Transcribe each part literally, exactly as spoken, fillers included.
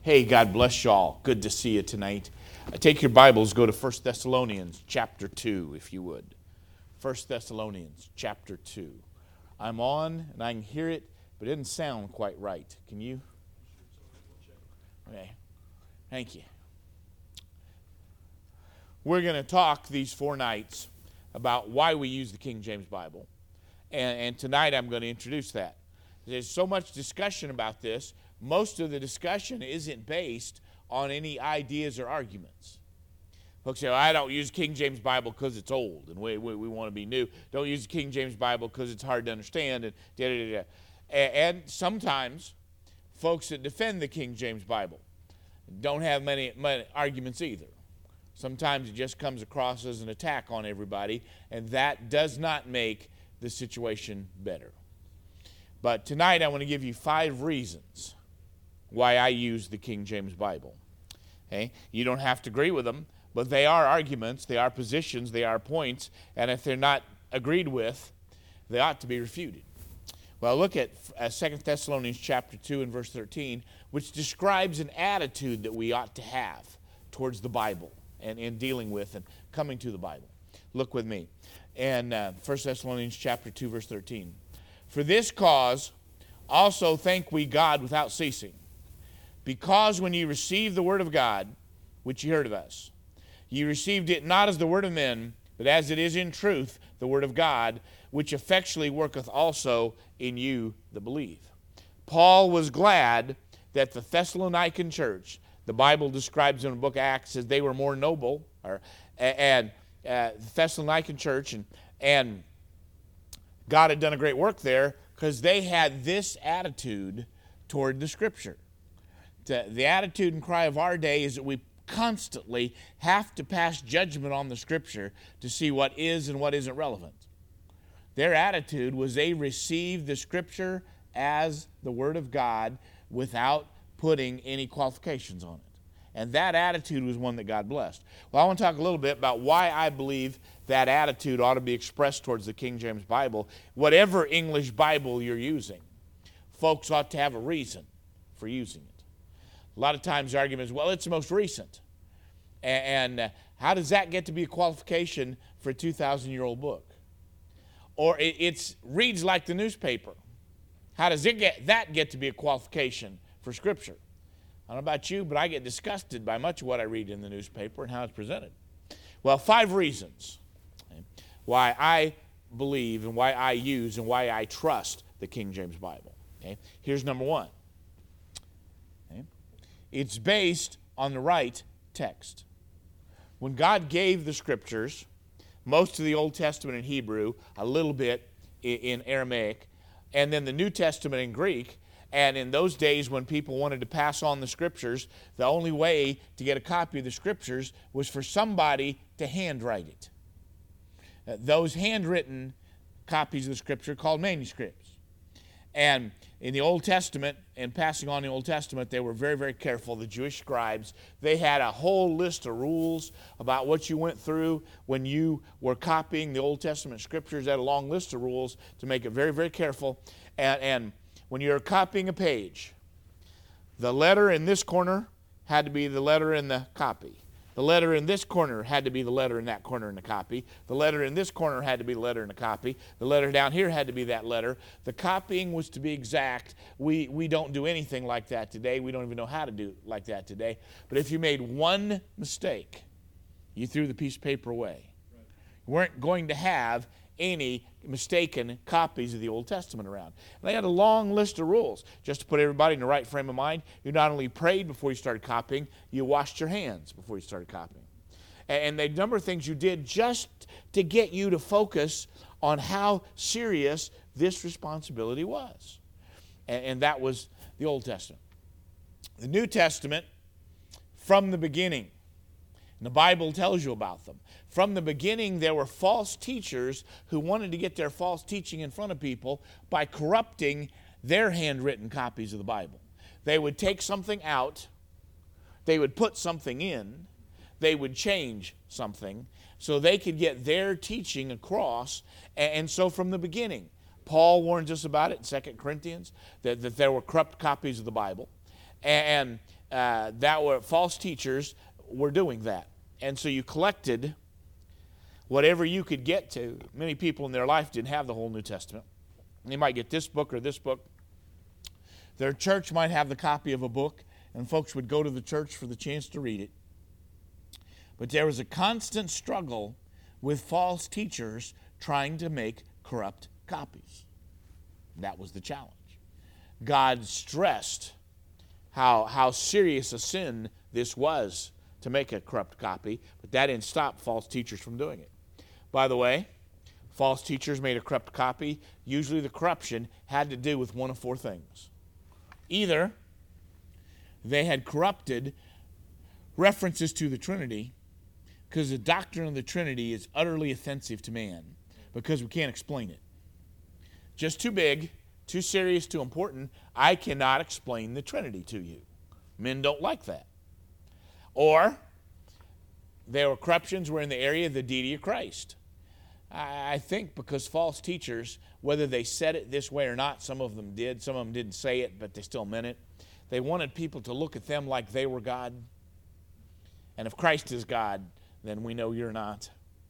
Hey, God bless y'all. Good to see you tonight. Uh, take your Bibles, go to First Thessalonians chapter two, if you would. First Thessalonians chapter two. I'm on, and I can hear it, but it doesn't sound quite right. Can you? Okay. Thank you. We're going to talk these four nights about why we use the King James Bible. And, and tonight I'm going to introduce that. There's so much discussion about this. Most of the discussion isn't based on any ideas or arguments. Folks say, well, I don't use King James Bible because it's old and we, we, we want to be new. Don't use the King James Bible because it's hard to understand. And, da, da, da, da. And sometimes folks that defend the King James Bible don't have many, many arguments either. Sometimes it just comes across as an attack on everybody, and that does not make the situation better. But tonight I want to give you five reasons why I use the King James Bible. Okay? You don't have to agree with them, but they are arguments, they are positions, they are points, and if they're not agreed with, they ought to be refuted. Well, look at uh, Second Thessalonians chapter two and verse thirteen, which describes an attitude that we ought to have towards the Bible and in dealing with and coming to the Bible. Look with me. In uh, First Thessalonians chapter two, verse thirteen. For this cause also thank we God without ceasing, because when ye received the word of God, which ye heard of us, ye received it not as the word of men, but as it is in truth the word of God, which effectually worketh also in you that believe. Paul was glad that the Thessalonican church, the Bible describes in the book of Acts as they were more noble, or, and uh, the Thessalonican church, and, and God had done a great work there because they had this attitude toward the Scripture. The, the attitude and cry of our day is that we constantly have to pass judgment on the Scripture to see what is and what isn't relevant. Their attitude was they received the Scripture as the Word of God without putting any qualifications on it. And that attitude was one that God blessed. Well, I want to talk a little bit about why I believe that attitude ought to be expressed towards the King James Bible. Whatever English Bible you're using, folks ought to have a reason for using it. A lot of times the argument is, well, it's the most recent. And, and uh, how does that get to be a qualification for a two thousand year old book? Or it it's, reads like the newspaper. How does it get, that get to be a qualification for Scripture? I don't know about you, but I get disgusted by much of what I read in the newspaper and how it's presented. Well, five reasons why I believe and why I use and why I trust the King James Bible. Okay? Here's number one. Okay? It's based on the right text. When God gave the Scriptures, most of the Old Testament in Hebrew, a little bit in Aramaic, and then the New Testament in Greek. And in those days when people wanted to pass on the Scriptures, the only way to get a copy of the Scriptures was for somebody to handwrite it. Uh, those handwritten copies of the Scripture called manuscripts. And in the Old Testament, and passing on the Old Testament, they were very, very careful. The Jewish scribes, they had a whole list of rules about what you went through when you were copying the Old Testament Scriptures. They had a long list of rules to make it very, very careful. And, and when you're copying a page, the letter in this corner had to be the letter in the copy. The letter in this corner had to be the letter in that corner in the copy. The letter in this corner had to be the letter in the copy. The letter down here had to be that letter. The copying was to be exact. We, we don't do anything like that today. We don't even know how to do it like that today. But if you made one mistake, you threw the piece of paper away. Right. You weren't going to have any mistaken copies of the Old Testament around. And they had a long list of rules just to put everybody in the right frame of mind. You not only prayed before you started copying, you washed your hands before you started copying. And a number of things you did just to get you to focus on how serious this responsibility was. And that was the Old Testament. The New Testament, from the beginning, and the Bible tells you about them. From the beginning, there were false teachers who wanted to get their false teaching in front of people by corrupting their handwritten copies of the Bible. They would take something out, they would put something in, they would change something so they could get their teaching across. And so from the beginning, Paul warns us about it in Second Corinthians, that, that there were corrupt copies of the Bible. And uh, that were false teachers were doing that. And so you collected whatever you could get to. Many people in their life didn't have the whole New Testament. They might get this book or this book. Their church might have the copy of a book, and folks would go to the church for the chance to read it. But there was a constant struggle with false teachers trying to make corrupt copies. That was the challenge. God stressed how, how serious a sin this was to make a corrupt copy, but that didn't stop false teachers from doing it. By the way, false teachers made a corrupt copy. Usually the corruption had to do with one of four things. Either they had corrupted references to the Trinity, because the doctrine of the Trinity is utterly offensive to man because we can't explain it. Just too big, too serious, too important. I cannot explain the Trinity to you. Men don't like that. Or their corruptions were in the area of the deity of Christ. I think because false teachers, whether they said it this way or not, some of them did, some of them didn't say it, but they still meant it. They wanted people to look at them like they were God. And if Christ is God, then we know you're not.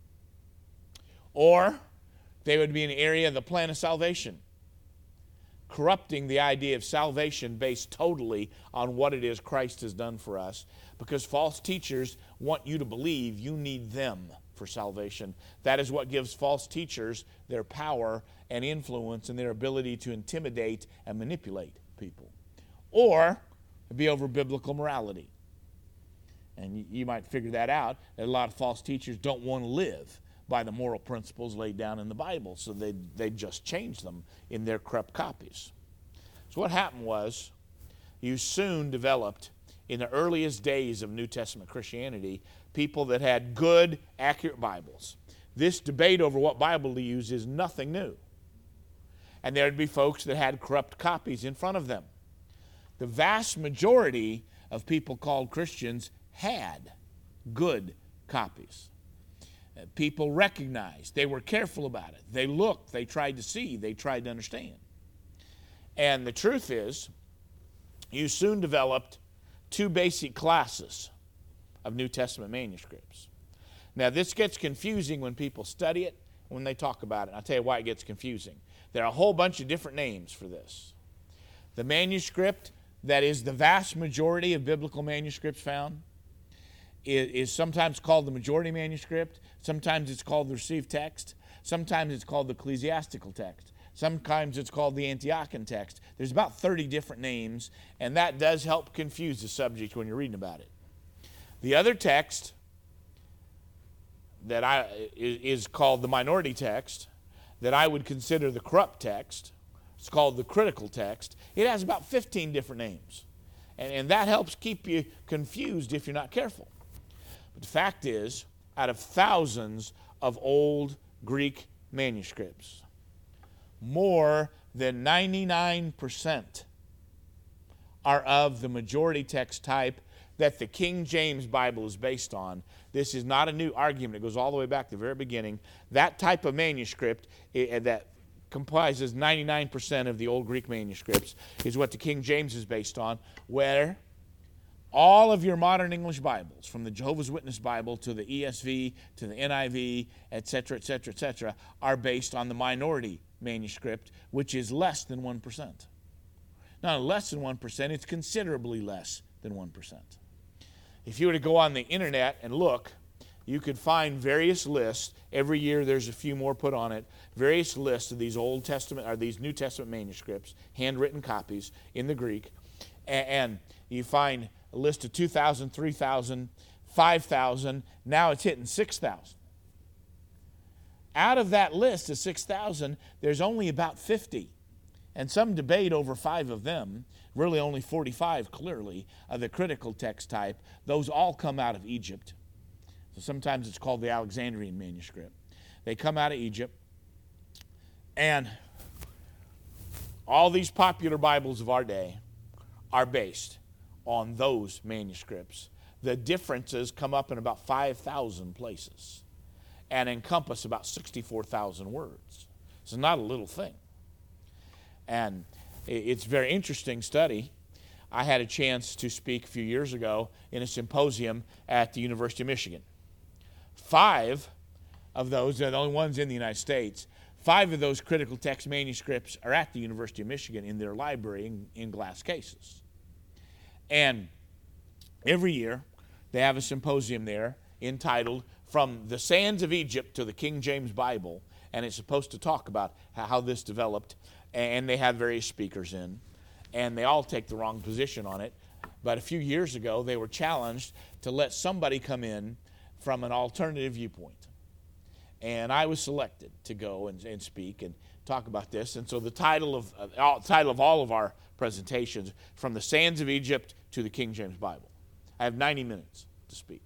Or they would be in the area of the plan of salvation, corrupting the idea of salvation based totally on what it is Christ has done for us, because false teachers want you to believe you need them for salvation. That is what gives false teachers their power and influence and their ability to intimidate and manipulate people. Or it'd be over biblical morality. And you might figure that out. A lot of false teachers don't want to live by the moral principles laid down in the Bible, so they they just change them in their corrupt copies. So what happened was, you soon developed, in the earliest days of New Testament Christianity, people that had good, accurate Bibles. This debate over what Bible to use is nothing new. And there'd be folks that had corrupt copies in front of them. The vast majority of people called Christians had good copies. People recognized. They were careful about it. They looked. They tried to see. They tried to understand. And the truth is, you soon developed two basic classes of New Testament manuscripts. Now, this gets confusing when people study it, when they talk about it. I'll tell you why it gets confusing. There are a whole bunch of different names for this. The manuscript that is the vast majority of biblical manuscripts found is, is sometimes called the majority manuscript. Sometimes it's called the received text. Sometimes it's called the ecclesiastical text. Sometimes it's called the Antiochian text. There's about thirty different names, and that does help confuse the subject when you're reading about it. The other text that I is called the minority text, that I would consider the corrupt text. It's called the critical text. It has about fifteen different names, and, and that helps keep you confused if you're not careful. But the fact is, out of thousands of old Greek manuscripts, more than ninety-nine percent are of the majority text type that the King James Bible is based on. This is not a new argument. It goes all the way back to the very beginning. That type of manuscript that comprises ninety-nine percent of the old Greek manuscripts is what the King James is based on, where all of your modern English Bibles, from the Jehovah's Witness Bible to the E S V to the N I V, et cetera, et cetera, et cetera, are based on the minority manuscript, which is less than one percent. Not less than one percent, it's considerably less than one percent. If you were to go on the internet and look, you could find various lists. Every year there's a few more put on it. Various lists of these Old Testament or these New Testament manuscripts, handwritten copies in the Greek. And you find a list of two thousand, three thousand, five thousand. Now it's hitting six thousand. Out of that list of six thousand, there's only about fifty. And some debate over five of them, really only forty-five clearly, of the critical text type. Those all come out of Egypt. So sometimes it's called the Alexandrian manuscript. They come out of Egypt. And all these popular Bibles of our day are based on those manuscripts. The differences come up in about five thousand places and encompass about sixty-four thousand words. It's not a little thing. And it's a very interesting study. I had a chance to speak a few years ago in a symposium at the University of Michigan. Five of those, they're the only ones in the United States, five of those critical text manuscripts are at the University of Michigan in their library in, in glass cases. And every year they have a symposium there entitled From the Sands of Egypt to the King James Bible, and it's supposed to talk about how this developed, and they have various speakers in, and they all take the wrong position on it. But a few years ago they were challenged to let somebody come in from an alternative viewpoint. And I was selected to go and, and speak and talk about this. And so the title of uh, title of all of our presentations, From the Sands of Egypt to the King James Bible. I have ninety minutes to speak.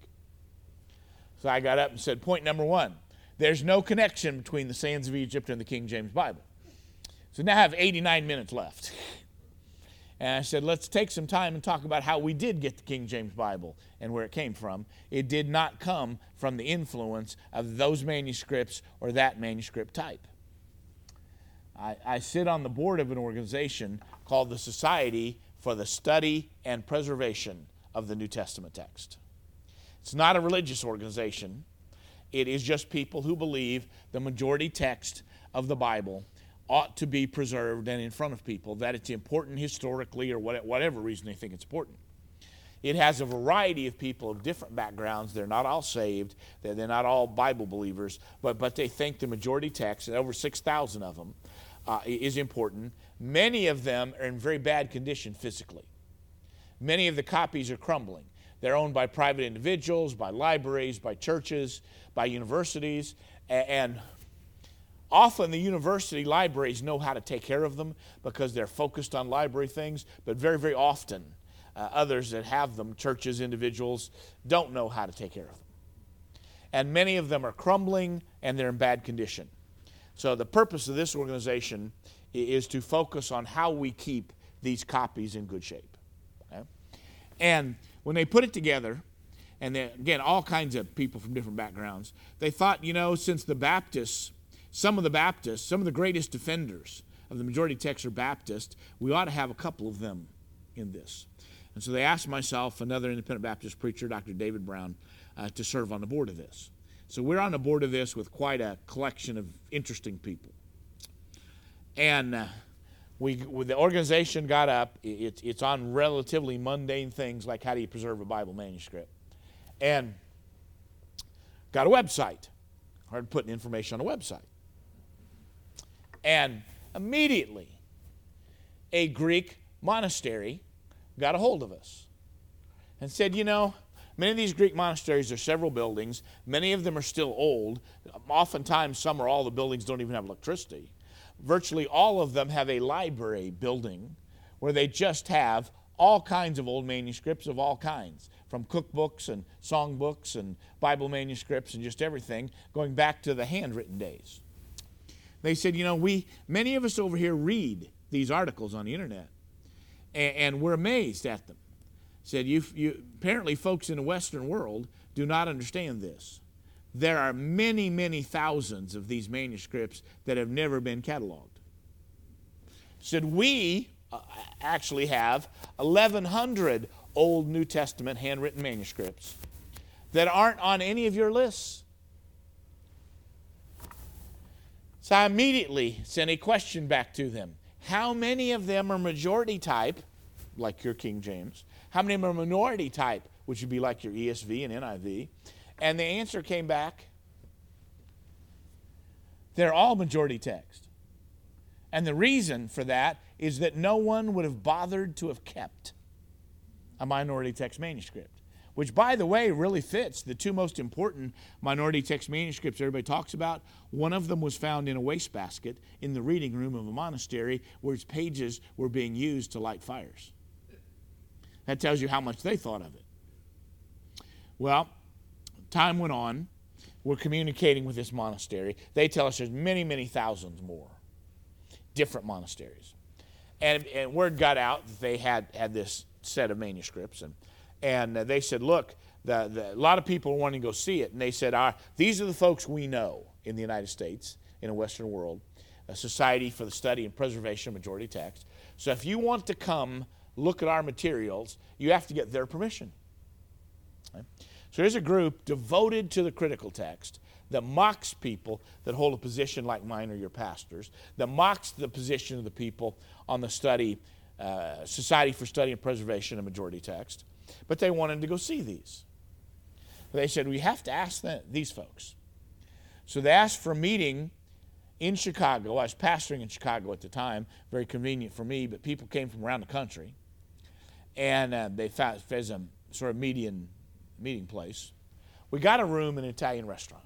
So I got up and said, point number one, there's no connection between the sands of Egypt and the King James Bible. So now I have eighty-nine minutes left. And I said, let's take some time and talk about how we did get the King James Bible and where it came from. It did not come from the influence of those manuscripts or that manuscript type. I, I sit on the board of an organization called the Society for the Study and Preservation of the New Testament Text. It's not a religious organization. It is just people who believe the majority text of the Bible ought to be preserved and in front of people, that it's important historically or whatever reason they think it's important. It has a variety of people of different backgrounds. They're not all saved. They're, they're not all Bible believers, but, but they think the majority text, and over six thousand of them, uh, is important. Many of them are in very bad condition physically. Many of the copies are crumbling. They're owned by private individuals, by libraries, by churches, by universities, and, and often the university libraries know how to take care of them because they're focused on library things, but very, very often uh, others that have them, churches, individuals, don't know how to take care of them. And many of them are crumbling and they're in bad condition. So the purpose of this organization is to focus on how we keep these copies in good shape. Okay? And when they put it together, and then, again, all kinds of people from different backgrounds, they thought, you know, since the Baptists, some of the Baptists, some of the greatest defenders of the majority text are Baptist, we ought to have a couple of them in this. And so they asked myself, another independent Baptist preacher, Doctor David Brown, uh, to serve on the board of this. So we're on the board of this with quite a collection of interesting people. And uh, we, when the organization got up, it, it's on relatively mundane things like how do you preserve a Bible manuscript. And got a website. Started putting information on a website. And immediately, a Greek monastery got a hold of us and said, you know, many of these Greek monasteries are several buildings. Many of them are still old. Oftentimes, some or all the buildings don't even have electricity. Virtually all of them have a library building where they just have all kinds of old manuscripts of all kinds, from cookbooks and songbooks and Bible manuscripts and just everything, going back to the handwritten days. They said, you know, we many of us over here read these articles on the internet, and, and we're amazed at them. Said, you, you apparently folks in the Western world do not understand this. There are many, many thousands of these manuscripts that have never been cataloged. Said, we uh, actually have eleven hundred Old New Testament handwritten manuscripts that aren't on any of your lists. So I immediately sent a question back to them. How many of them are majority type, like your King James? How many of them are minority type, which would be like your E S V and N I V? And the answer came back, they're all majority text. And the reason for that is that no one would have bothered to have kept a minority text manuscript, which, by the way, really fits the two most important minority text manuscripts everybody talks about. One of them was found in a wastebasket in the reading room of a monastery where its pages were being used to light fires. That tells you how much they thought of it. Well, time went on. We're communicating with this monastery. They tell us there's many, many thousands more different monasteries. And, and word got out that they had, had this set of manuscripts. And, and uh, they said, look, the, the, a lot of people are wanting to go see it. And they said, ah, these are the folks we know in the United States, in the Western world, a Society for the Study and Preservation of Majority Text. So if you want to come look at our materials, you have to get their permission. Okay? So there's a group devoted to the critical text that mocks people that hold a position like mine or your pastors, that mocks the position of the people on the study, uh, Society for Study and Preservation of Majority Text. But they wanted to go see these. They said, we have to ask them, these folks. So they asked for a meeting in Chicago. I was pastoring in Chicago at the time, very convenient for me, but people came from around the country. And uh, they found it was a sort of median meeting place. We got a room in an Italian restaurant.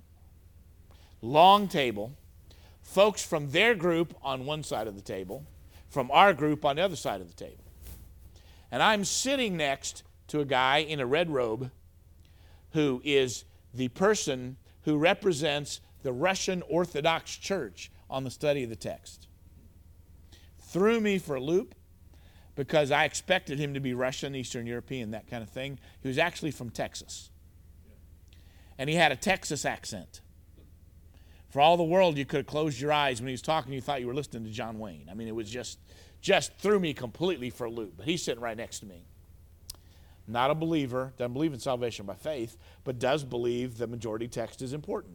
Long table, folks from their group on one side of the table, from our group on the other side of the table. And I'm sitting next to a guy in a red robe who is the person who represents the Russian Orthodox Church on the study of the text. Threw me for a loop because I expected him to be Russian, Eastern European, that kind of thing. He was actually from Texas. And he had a Texas accent. For all the world, you could have closed your eyes when he was talking. You thought you were listening to John Wayne. I mean, it was just, just threw me completely for a loop. But he's sitting right next to me. Not a believer, doesn't believe in salvation by faith, but does believe the majority text is important.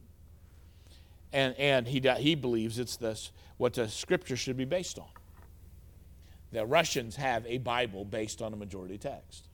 And and he he believes it's this, what the Scripture should be based on. The Russians have a Bible based on a majority text.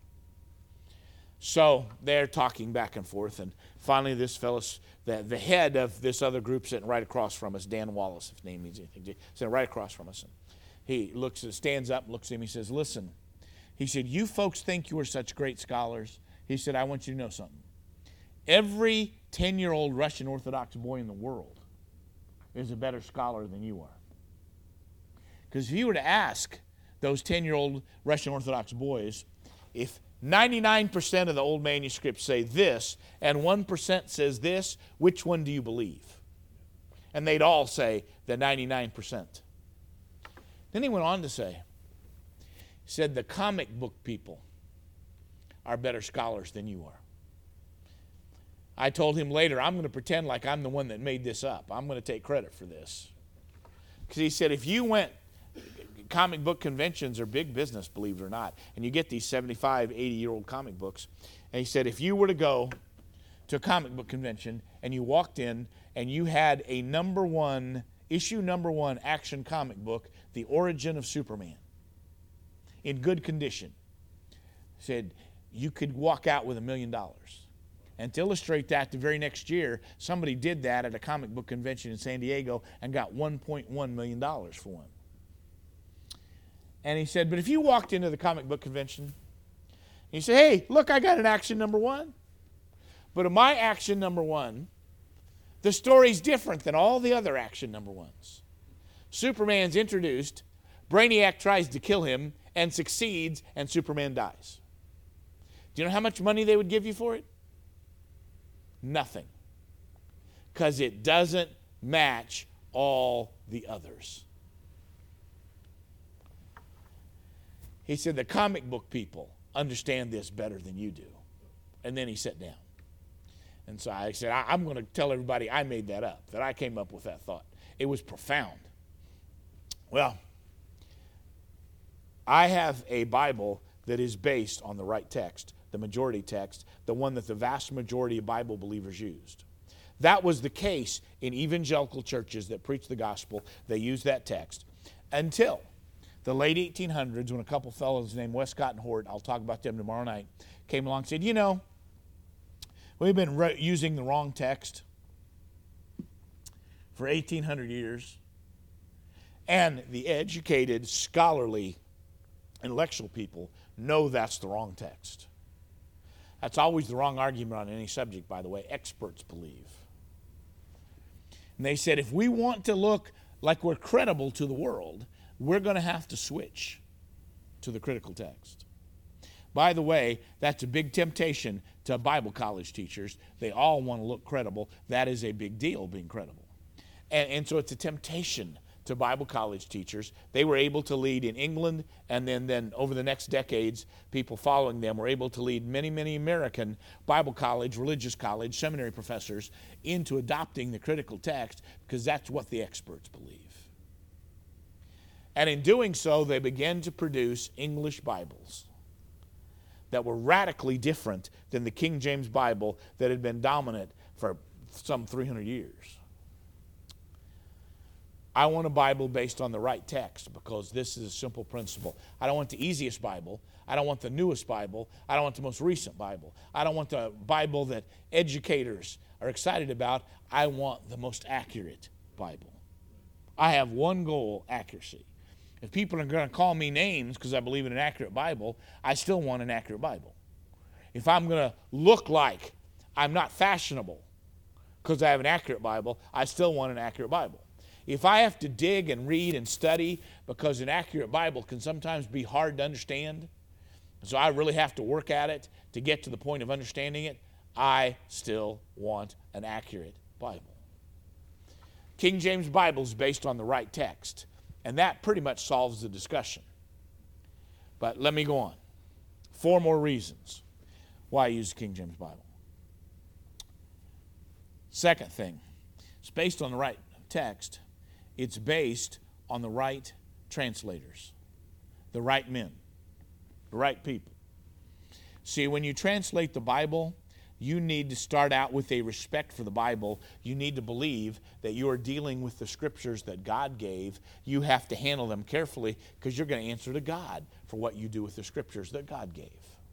So they're talking back and forth, and finally this fellow's, the, the head of this other group sitting right across from us, Dan Wallace, if name means anything, sitting right across from us. And he looks, stands up, looks at him, he says, listen, he said, you folks think you are such great scholars. He said, I want you to know something. Every ten-year-old Russian Orthodox boy in the world is a better scholar than you are. Because if you were to ask those ten-year-old Russian Orthodox boys, if ninety-nine percent of the old manuscripts say this and one percent says this, which one do you believe? And they'd all say the ninety-nine percent. Then he went on to say, he said, the comic book people are better scholars than you are. I told him later, I'm going to pretend like I'm the one that made this up. I'm going to take credit for this. Because he said, if you went, comic book conventions are big business, believe it or not, and you get these seventy-five, eighty-year-old comic books. And he said, if you were to go to a comic book convention and you walked in and you had a number one, issue number one action comic book, The Origin of Superman, in good condition, said you could walk out with a million dollars. And to illustrate that, the very next year, somebody did that at a comic book convention in San Diego and got one point one million dollars for one. And he said, but if you walked into the comic book convention, and you say, hey, look, I got an action number one. But in my action number one, the story's different than all the other action number ones. Superman's introduced, Brainiac tries to kill him, and succeeds, and Superman dies. Do you know how much money they would give you for it? Nothing. Because it doesn't match all the others. He said, the comic book people understand this better than you do. And then he sat down. And so I said, I, I'm going to tell everybody I made that up, that I came up with that thought. It was profound. Well, I have a Bible that is based on the right text, the majority text, the one that the vast majority of Bible believers used. That was the case in evangelical churches that preach the gospel. They used that text until the late eighteen hundreds, when a couple fellows named Westcott and Hort, I'll talk about them tomorrow night, came along and said, you know, we've been re- using the wrong text for eighteen hundred years. And the educated, scholarly, intellectual people know that's the wrong text. That's always the wrong argument on any subject, by the way. Experts believe. And they said, if we want to look like we're credible to the world, we're going to have to switch to the critical text. By the way, that's a big temptation to Bible college teachers. They all want to look credible. That is a big deal, being credible. And, and so it's a temptation to Bible college teachers. They were able to lead in England, and then, then over the next decades, people following them were able to lead many, many American Bible college, religious college, seminary professors into adopting the critical text because that's what the experts believe. And in doing so, they began to produce English Bibles that were radically different than the King James Bible that had been dominant for some three hundred years. I want a Bible based on the right text because this is a simple principle. I don't want the easiest Bible. I don't want the newest Bible. I don't want the most recent Bible. I don't want the Bible that educators are excited about. I want the most accurate Bible. I have one goal: accuracy. If people are going to call me names because I believe in an accurate Bible, I still want an accurate Bible. If I'm going to look like I'm not fashionable because I have an accurate Bible, I still want an accurate Bible. If I have to dig and read and study because an accurate Bible can sometimes be hard to understand, so I really have to work at it to get to the point of understanding it, I still want an accurate Bible. King James Bible is based on the right text, and that pretty much solves the discussion. But let me go on. Four more reasons why I use the King James Bible. Second thing, it's based on the right text. It's based on the right translators, the right men, the right people. See, when you translate the Bible, you need to start out with a respect for the Bible. You need to believe that you are dealing with the scriptures that God gave. You have to handle them carefully because you're going to answer to God for what you do with the scriptures that God gave.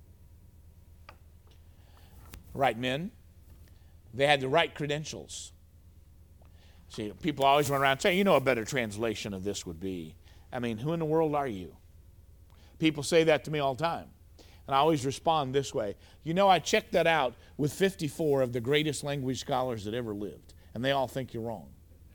Right men, they had the right credentials. See, people always run around saying, you know, a better translation of this would be. I mean, who in the world are you? People say that to me all the time. And I always respond this way. You know, I checked that out with fifty-four of the greatest language scholars that ever lived, and they all think you're wrong.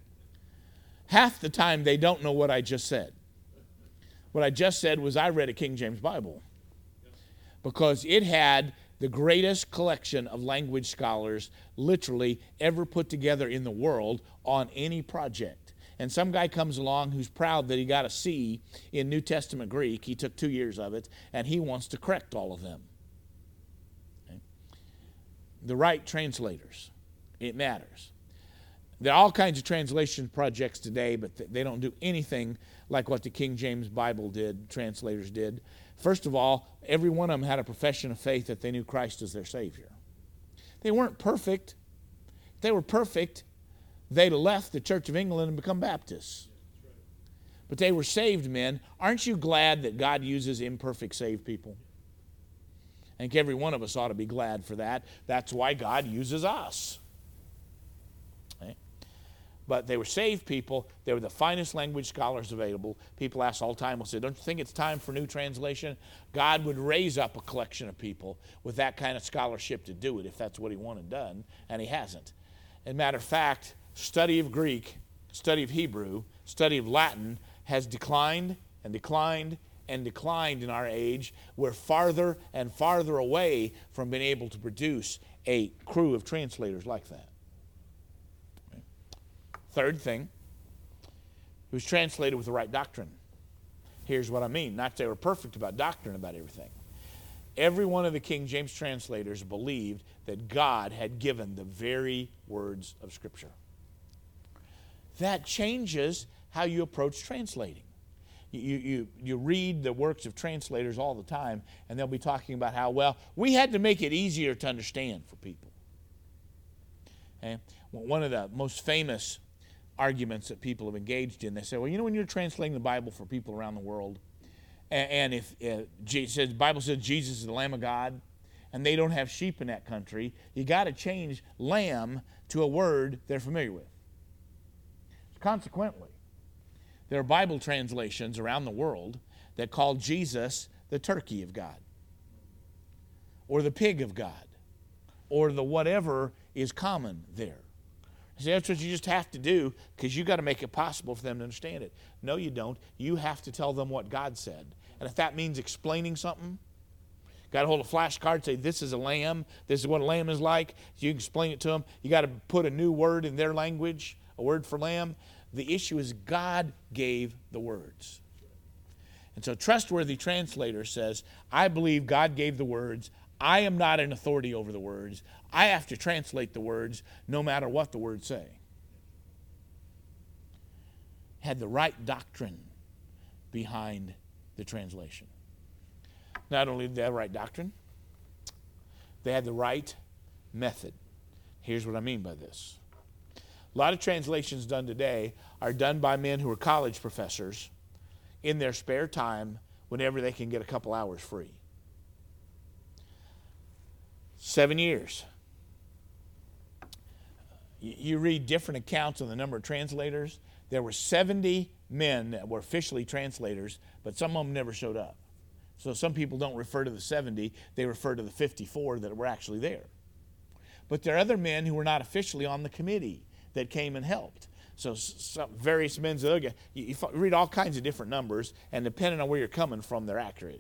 Half the time, they don't know what I just said. What I just said was I read a King James Bible because it had the greatest collection of language scholars literally ever put together in the world on any project. And some guy comes along who's proud that he got a C in New Testament Greek. He took two years of it, and he wants to correct all of them. Okay? The right translators. It matters. There are all kinds of translation projects today, but they don't do anything like what the King James Bible did, translators did. First of all, every one of them had a profession of faith that they knew Christ as their Savior. They weren't perfect. If they were perfect, they'd have left the Church of England and become Baptists. But they were saved men. Aren't you glad that God uses imperfect saved people? I think every one of us ought to be glad for that. That's why God uses us. Okay? But they were saved people. They were the finest language scholars available. People ask all the time, will say, don't you think it's time for new translation? God would raise up a collection of people with that kind of scholarship to do it if that's what he wanted done, and he hasn't. As a matter of fact, study of Greek, study of Hebrew, study of Latin has declined and declined and declined in our age. We're farther and farther away from being able to produce a crew of translators like that. Okay. Third thing, it was translated with the right doctrine. Here's what I mean. Not that they were perfect about doctrine about everything. Every one of the King James translators believed that God had given the very words of Scripture. That changes how you approach translating. You, you, you read the works of translators all the time, and they'll be talking about how, well, we had to make it easier to understand for people. Okay? Well, one of the most famous arguments that people have engaged in, they say, well, you know, when you're translating the Bible for people around the world, and, and if uh, it says, the Bible says Jesus is the Lamb of God, and they don't have sheep in that country, you got to change lamb to a word they're familiar with. Consequently, there are Bible translations around the world that call Jesus the turkey of God, or the pig of God, or the whatever is common there. See, that's what you just have to do because you've got to make it possible for them to understand it. No, you don't. You have to tell them what God said. And if that means explaining something, got to hold a flashcard, say this is a lamb, this is what a lamb is like. You can explain it to them. You got to put a new word in their language, a word for lamb. The issue is God gave the words. And so trustworthy translator says, I believe God gave the words. I am not an authority over the words. I have to translate the words no matter what the words say. Had the right doctrine. behind the translation. Not only did they have the right doctrine, they had the right method. Here's what I mean by this. A lot of translations done today are done by men who are college professors in their spare time whenever they can get a couple hours free. Seven years. You read different accounts of the number of translators. There were seventy men that were officially translators, but some of them never showed up. So some people don't refer to the seventy, they refer to the fifty-four that were actually there. But there are other men who were not officially on the committee that came and helped. So some various men, you, you read all kinds of different numbers, and depending on where you're coming from, they're accurate.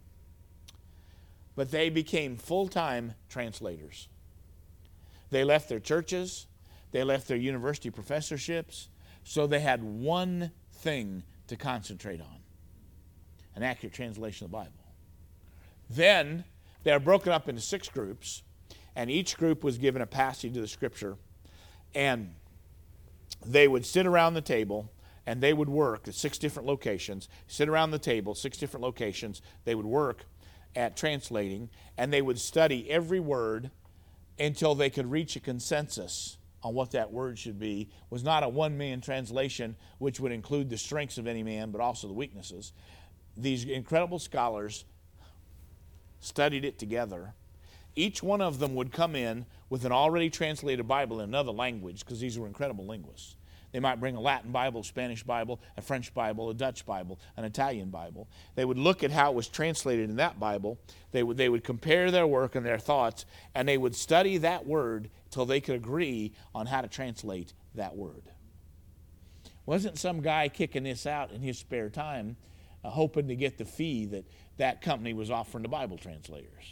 But they became full-time translators. They left their churches, they left their university professorships, so they had one thing to concentrate on: an accurate translation of the Bible. Then they are broken up into six groups, and each group was given a passage of the Scripture, and they would sit around the table, and they would work at six different locations, sit around the table, six different locations. They would work at translating, and they would study every word until they could reach a consensus on what that word should be. It was not a one-man translation, which would include the strengths of any man, but also the weaknesses. These incredible scholars studied it together. Each one of them would come in with an already translated Bible in another language, because these were incredible linguists. They might bring a Latin Bible, a Spanish Bible, a French Bible, a Dutch Bible, an Italian Bible. They would look at how it was translated in that Bible. They would, they would compare their work and their thoughts, and they would study that word till they could agree on how to translate that word. Wasn't some guy kicking this out in his spare time, uh, hoping to get the fee that that company was offering to Bible translators.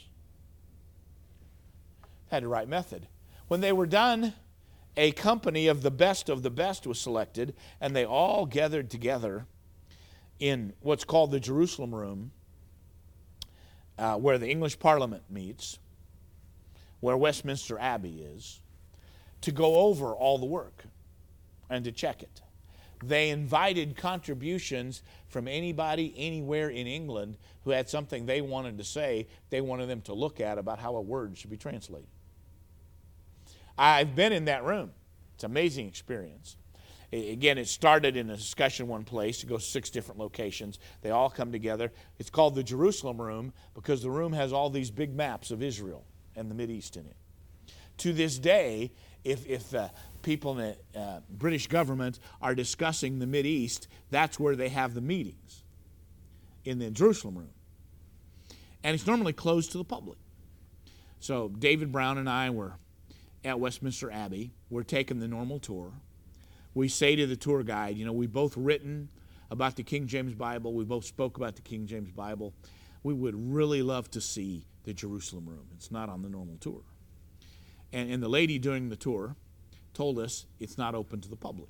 Had the right method. When they were done, a company of the best of the best was selected, and they all gathered together in what's called the Jerusalem Room, uh, where the English Parliament meets, where Westminster Abbey is, to go over all the work and to check it. They invited contributions from anybody anywhere in England who had something they wanted to say, they wanted them to look at about how a word should be translated. I've been in that room. It's an amazing experience. Again, it started in a discussion one place. It goes six different locations. They all come together. It's called the Jerusalem Room because the room has all these big maps of Israel and the Mideast in it. To this day, if, if uh, people in the uh, British government are discussing the Mideast, that's where they have the meetings, in the Jerusalem Room. And it's normally closed to the public. So David Brown and I were at Westminster Abbey. We're taking the normal tour. We say to the tour guide, you know, we've both written about the King James Bible. We both spoke about the King James Bible. We would really love to see the Jerusalem Room. It's not on the normal tour. And, and the lady during the tour told us it's not open to the public.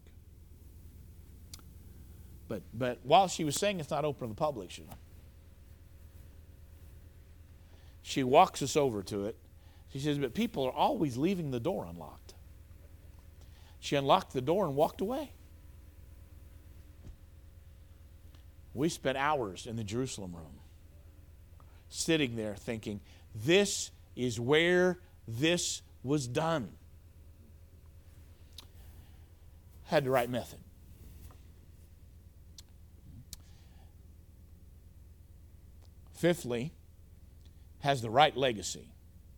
But, but while she was saying it's not open to the public, she, she walks us over to it. She says, but people are always leaving the door unlocked. She unlocked the door and walked away. We spent hours in the Jerusalem Room, sitting there thinking, this is where this was done. Had the right method. Fifthly, has the right legacy.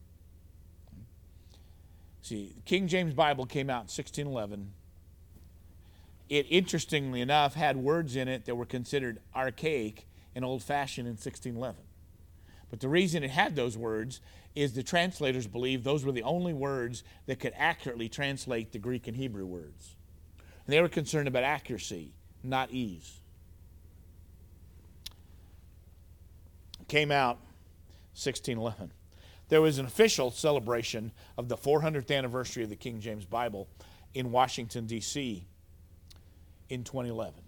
See, the King James Bible came out in sixteen eleven. It, interestingly enough, had words in it that were considered archaic and old-fashioned in sixteen eleven. But the reason it had those words is the translators believed those were the only words that could accurately translate the Greek and Hebrew words. And they were concerned about accuracy, not ease. It came out sixteen eleven. There was an official celebration of the four hundredth anniversary of the King James Bible in Washington, D C in twenty eleven.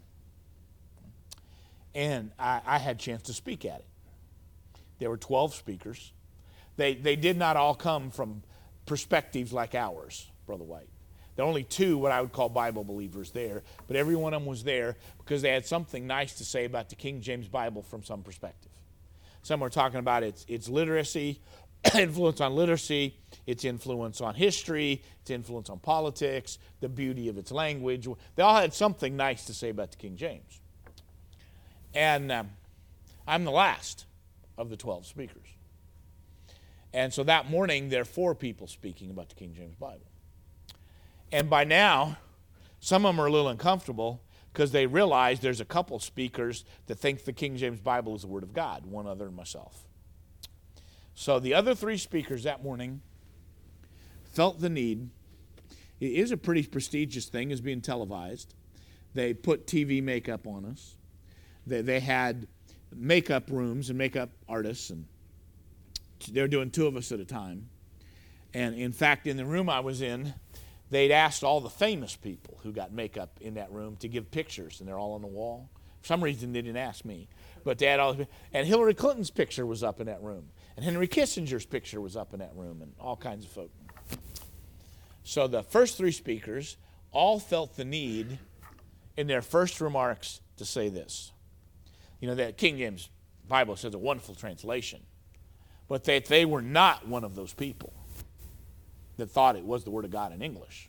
And I, I had a chance to speak at it. There were twelve speakers. They, they did not all come from perspectives like ours, Brother White. There are only two what I would call Bible believers there, but every one of them was there because they had something nice to say about the King James Bible from some perspective. Some were talking about its, its literacy, influence on literacy, its influence on history, its influence on politics, the beauty of its language. They all had something nice to say about the King James. And um, I'm the last of the twelve speakers. And so that morning, there are four people speaking about the King James Bible. And by now, some of them are a little uncomfortable because they realize there's a couple speakers that think the King James Bible is the Word of God, one other than myself. So the other three speakers that morning felt the need. It is a pretty prestigious thing. It's being televised. They put T V makeup on us. They, they had makeup rooms and makeup artists, and they were doing two of us at a time. And in fact, in the room I was in, they'd asked all the famous people who got makeup in that room to give pictures, and they're all on the wall. For some reason, they didn't ask me. But they had all, and Hillary Clinton's picture was up in that room, and Henry Kissinger's picture was up in that room, and all kinds of folk. So the first three speakers all felt the need in their first remarks to say this. You know, that King James Bible says a wonderful translation, but that they were not one of those people that thought it was the Word of God in English.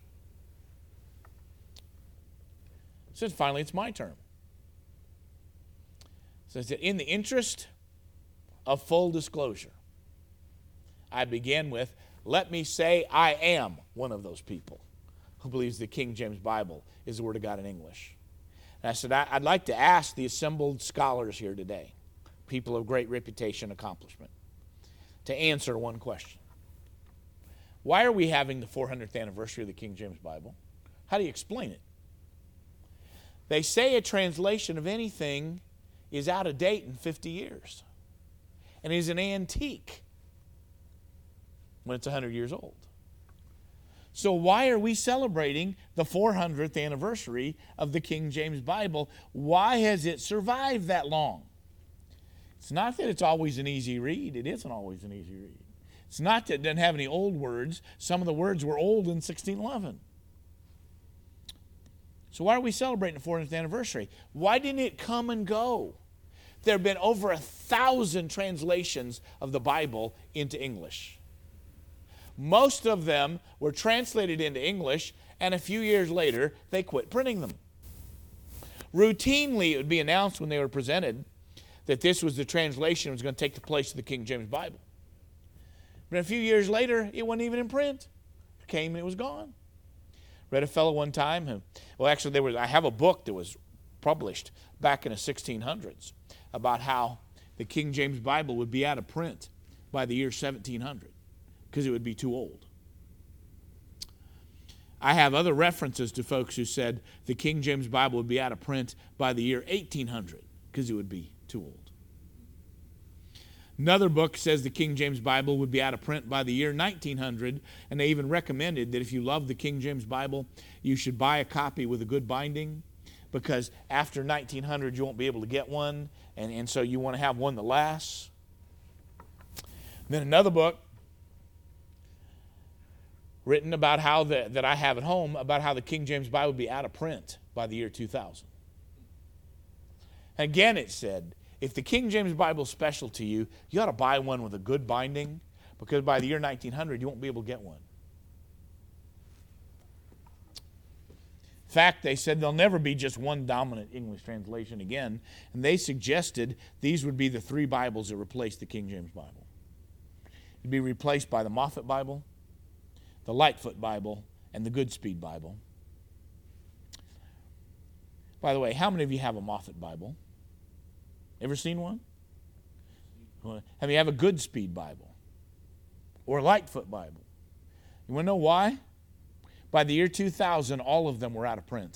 So finally, it's my turn. So I said, in the interest of full disclosure, I began with, let me say I am one of those people who believes the King James Bible is the Word of God in English. And I said, I'd like to ask the assembled scholars here today, people of great reputation and accomplishment, to answer one question. Why are we having the four hundredth anniversary of the King James Bible? How do you explain it? They say a translation of anything is out of date in fifty years and is an antique when it's one hundred years old. So why are we celebrating the four hundredth anniversary of the King James Bible? Why has it survived that long? It's not that it's always an easy read. It isn't always an easy read. It's not that it doesn't have any old words. Some of the words were old in sixteen eleven. So why are we celebrating the four hundredth anniversary? Why didn't it come and go? There have been over a thousand translations of the Bible into English. Most of them were translated into English, and a few years later, they quit printing them. Routinely, it would be announced when they were presented that this was the translation that was going to take the place of the King James Bible. But a few years later, it wasn't even in print. It came and it was gone. Read a fellow one time who, well, actually, there was. I have a book that was published back in the sixteen hundreds about how the King James Bible would be out of print by the year seventeen hundred because it would be too old. I have other references to folks who said the King James Bible would be out of print by the year eighteen hundred because it would be too old. Another book says the King James Bible would be out of print by the year nineteen hundred, and they even recommended that if you love the King James Bible, you should buy a copy with a good binding, because after nineteen hundred you won't be able to get one, and, and so you want to have one that lasts. And then another book written about how the, that I have at home, about how the King James Bible would be out of print by the year two thousand. Again, it said, if the King James Bible is special to you, you ought to buy one with a good binding, because by the year nineteen hundred, you won't be able to get one. In fact, they said there'll never be just one dominant English translation again, and they suggested these would be the three Bibles that replaced the King James Bible. It'd be replaced by the Moffat Bible, the Lightfoot Bible, and the Goodspeed Bible. By the way, how many of you have a Moffat Bible? Ever seen one? Have you have a Goodspeed Bible or a Lightfoot Bible? You want to know why? By the year two thousand, all of them were out of print.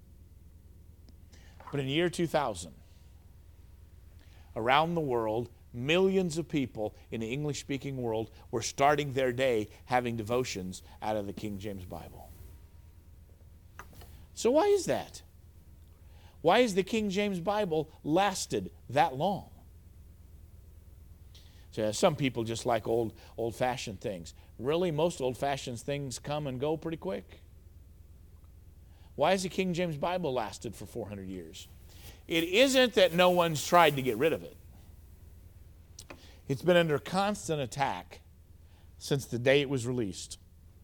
But in the year two thousand, around the world, millions of people in the English-speaking world were starting their day having devotions out of the King James Bible. So why is that? Why has the King James Bible lasted that long? So some people just like old, old-fashioned things. Really, most old-fashioned things come and go pretty quick. Why has the King James Bible lasted for four hundred years? It isn't that no one's tried to get rid of it. It's been under constant attack since the day it was released.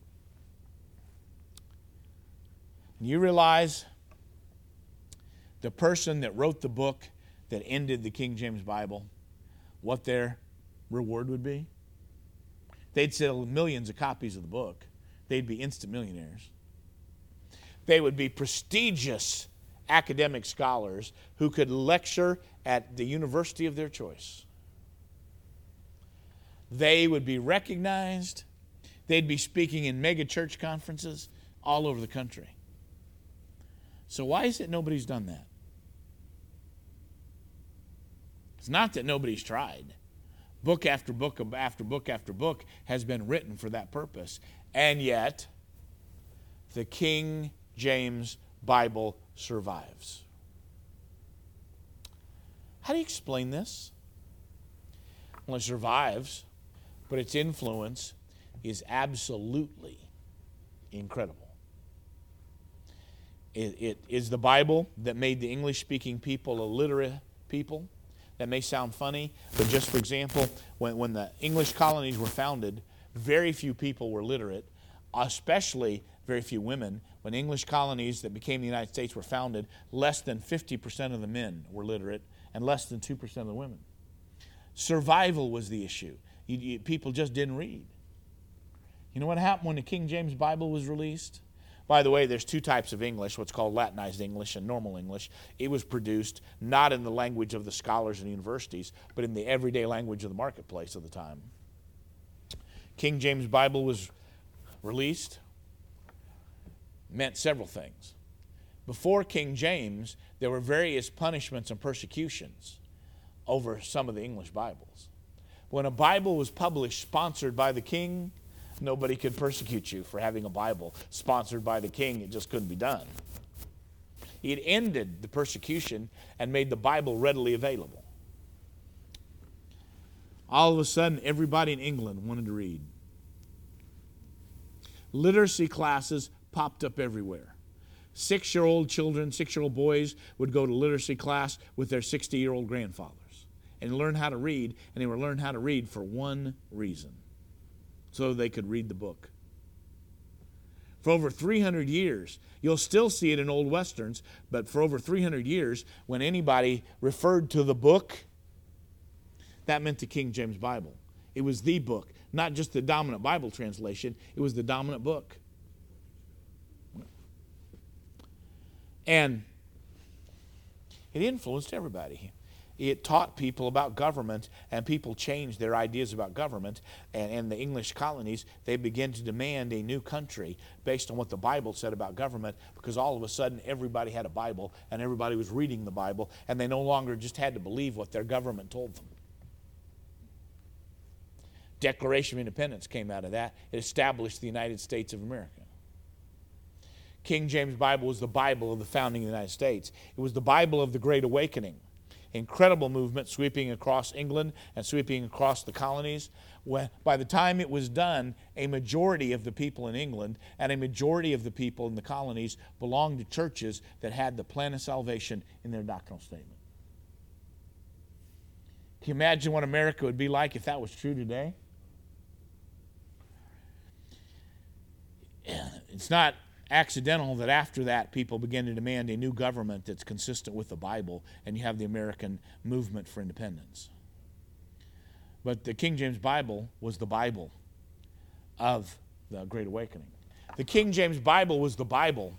You realize the person that wrote the book that ended the King James Bible, what their reward would be? They'd sell millions of copies of the book. They'd be instant millionaires. They would be prestigious academic scholars who could lecture at the university of their choice. They would be recognized. They'd be speaking in mega church conferences all over the country. So why is it nobody's done that? It's not that nobody's tried. Book after book after book after book has been written for that purpose. And yet, the King James Bible survives. How do you explain this? Well, it survives, but its influence is absolutely incredible. It, it is the Bible that made the English-speaking people a literate people. That may sound funny, but just for example, when, when the English colonies were founded, very few people were literate, especially very few women. When English colonies that became the United States were founded, less than fifty percent of the men were literate and less than two percent of the women. Survival was the issue. You, you, people just didn't read. You know what happened when the King James Bible was released? By the way, there's two types of English, what's called Latinized English and normal English. It was produced not in the language of the scholars and universities, but in the everyday language of the marketplace of the time. King James Bible was released, meant several things. Before King James, there were various punishments and persecutions over some of the English Bibles. When a Bible was published sponsored by the king, nobody could persecute you for having a Bible sponsored by the king. It just couldn't be done. It ended the persecution and made the Bible readily available. All of a sudden, everybody in England wanted to read. Literacy classes popped up everywhere. Six-year-old children, six-year-old boys would go to literacy class with their sixty-year-old grandfathers and learn how to read, and they would learn how to read for one reason: so they could read the book. For over three hundred years, you'll still see it in old westerns, but for over three hundred years, when anybody referred to the book, that meant the King James Bible. It was the book, not just the dominant Bible translation, it was the dominant book. And it influenced everybody. It taught people about government, and people changed their ideas about government. And in the English colonies, they began to demand a new country based on what the Bible said about government, because all of a sudden everybody had a Bible and everybody was reading the Bible, and they no longer just had to believe what their government told them. Declaration of Independence came out of that. It established the United States of America. King James Bible was the Bible of the founding of the United States. It was the Bible of the Great Awakening. Incredible movement sweeping across England and sweeping across the colonies. When, by the time it was done, a majority of the people in England and a majority of the people in the colonies belonged to churches that had the plan of salvation in their doctrinal statement. Can you imagine what America would be like if that was true today? It's not accidental that after that people began to demand a new government that's consistent with the Bible, and you have the American movement for independence. But the King James Bible was the Bible of the Great Awakening. The King James Bible was the Bible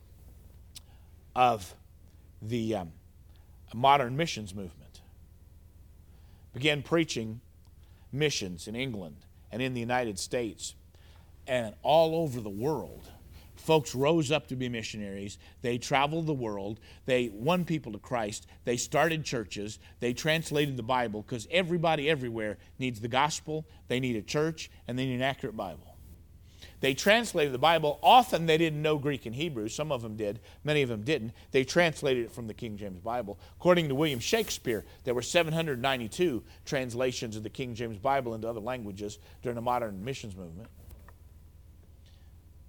of the um, modern missions movement. Began preaching missions in England and in the United States and all over the world. Folks rose up to be missionaries. They traveled the world. They won people to Christ. They started churches. They translated the Bible, because everybody everywhere needs the gospel. They need a church, and they need an accurate Bible. They translated the Bible. Often they didn't know Greek and Hebrew. Some of them did. Many of them didn't. They translated it from the King James Bible. According to William Shakespeare, there were seven hundred ninety-two translations of the King James Bible into other languages during the modern missions movement.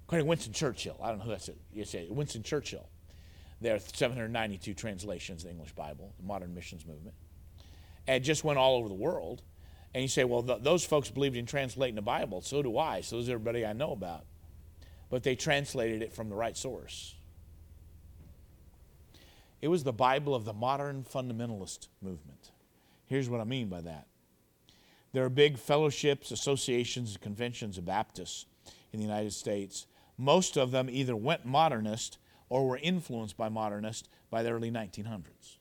According to Winston Churchill. I don't know who that's. You say Winston Churchill. There are seven hundred ninety-two translations of the English Bible, the modern missions movement. And it just went all over the world. And you say, well, th- those folks believed in translating the Bible. So do I. So does everybody I know about. But they translated it from the right source. It was the Bible of the modern fundamentalist movement. Here's what I mean by that. There are big fellowships, associations, and conventions of Baptists in the United States. Most of them either went modernist or were influenced by modernist by the early nineteen hundreds.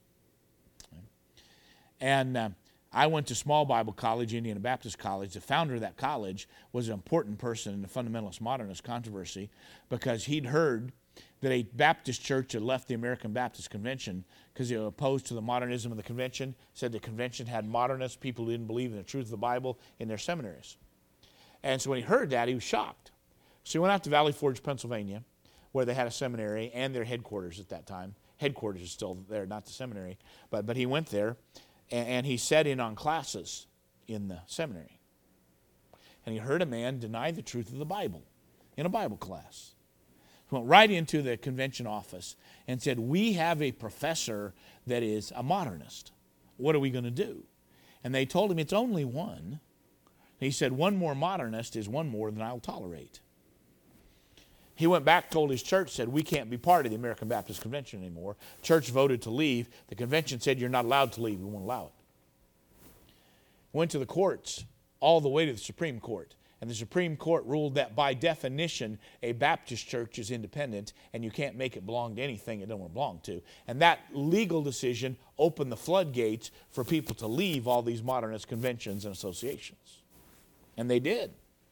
And uh, I went to Small Bible College, Indiana Baptist College. The founder of that college was an important person in the fundamentalist modernist controversy because he'd heard that a Baptist church had left the American Baptist Convention because they were opposed to the modernism of the convention, said the convention had modernists, people who didn't believe in the truth of the Bible, in their seminaries. And so when he heard that, he was shocked. So he went out to Valley Forge, Pennsylvania, where they had a seminary and their headquarters at that time. Headquarters is still there, not the seminary. But, but he went there, and, and he sat in on classes in the seminary. And he heard a man deny the truth of the Bible in a Bible class. He went right into the convention office and said, we have a professor that is a modernist. What are we going to do? And they told him it's only one. He said, one more modernist is one more than I'll tolerate. He went back, told his church, said, we can't be part of the American Baptist Convention anymore. Church voted to leave. The convention said, you're not allowed to leave. We won't allow it. Went to the courts, all the way to the Supreme Court. And the Supreme Court ruled that by definition, a Baptist church is independent and you can't make it belong to anything it don't belong to. And that legal decision opened the floodgates for people to leave all these modernist conventions and associations. And they did.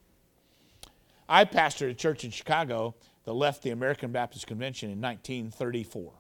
I pastored a church in Chicago that left the American Baptist Convention in nineteen thirty-four.